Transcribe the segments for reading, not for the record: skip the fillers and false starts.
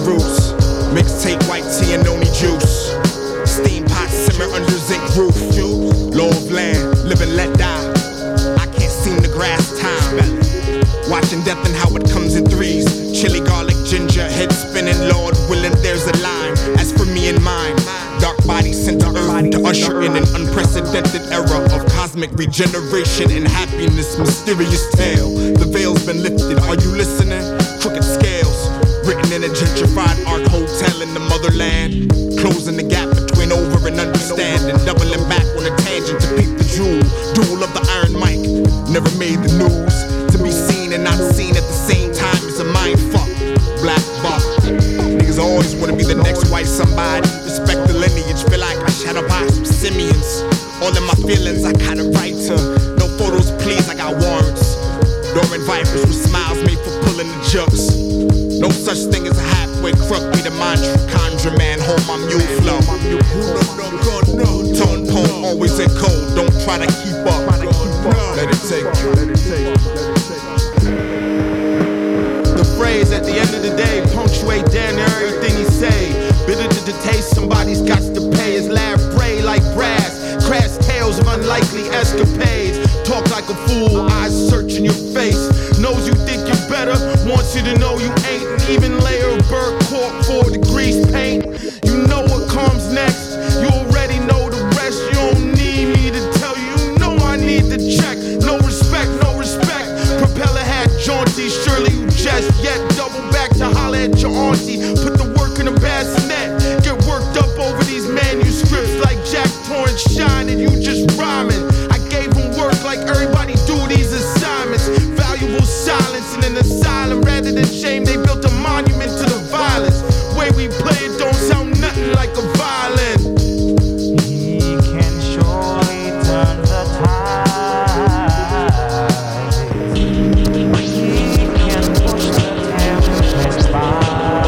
roots. Mixtape, white tea and noni juice. Steam pot simmer under zinc roof. Law of land, live and let die. I can't seem to grasp time. Watching death and how it comes in threes. Chili, garlic, ginger, head spinning. Lord willing, there's a line. As for me and mine, dark body sent to earth to usher in an unprecedented era of cosmic regeneration and happiness. Mysterious tale. The veil's been lifted. Are you listening? Crooked scales. Written in a gentrified art hotel in the motherland. Closing the gap between over and understanding. Doubling back on a tangent to peep the jewel. Duel of the iron mic. Never made the news. To be seen and not seen at the same time is a mind fuck. Black buck. Niggas always wanna be the next white somebody. Respect the lineage. Feel like I shadow by some simians. All of my feelings I got a right to. No photos please, I got warrants. Dormant vipers with smiles made for pulling the jokes. No such thing as a halfway crook. Be the mantra, conjure man, hold my mule flow. Tone poem always in code. Don't try to keep up. Let it take you. The phrase at the end of the day punctuate damn near everything he say. Bitter to the taste, somebody's got to pay. His laugh bray like brass. Crash tales of unlikely escapades. Talk like a fool, eyes searching your face. Knows you think you're better, wants you to know you ain't. An even layer of burnt cork for the grease paint. You know what comes next, you already know the rest. You don't need me to tell you, you know I need to check. No respect, no respect. Propeller hat jaunty, surely you jest. Yet double back to holler at your auntie. Put the work in a bassinet. Get worked up over these manuscripts like Jack Torrance shine and you just rhyming. I gave him work like everybody do these assignments. Valuable silence and an asylum rather than shame. They built a monument to the violence. Way we play it don't sound nothing like a violin. He can surely turn the tide. He can push the tempest by.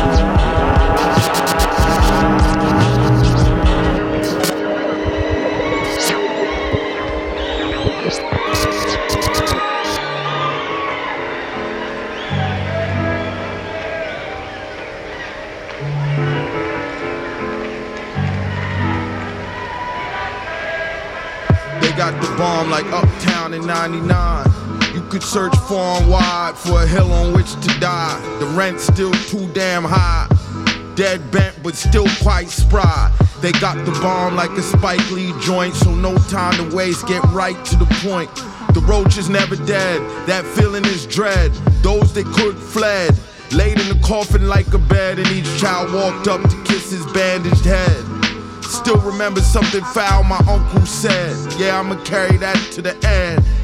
They got the bomb like Uptown in 99. You could search far and wide for a hill on which to die. The rent's still too damn high. Dead bent but still quite spry. They got the bomb like a Spike Lee joint, so no time to waste, get right to the point. The roach is never dead, that feeling is dread. Those that could fled, laid in the coffin like a bed, and each child walked up to kiss his bandaged head. Still remember something foul my uncle said. Yeah, I'ma carry that to the end.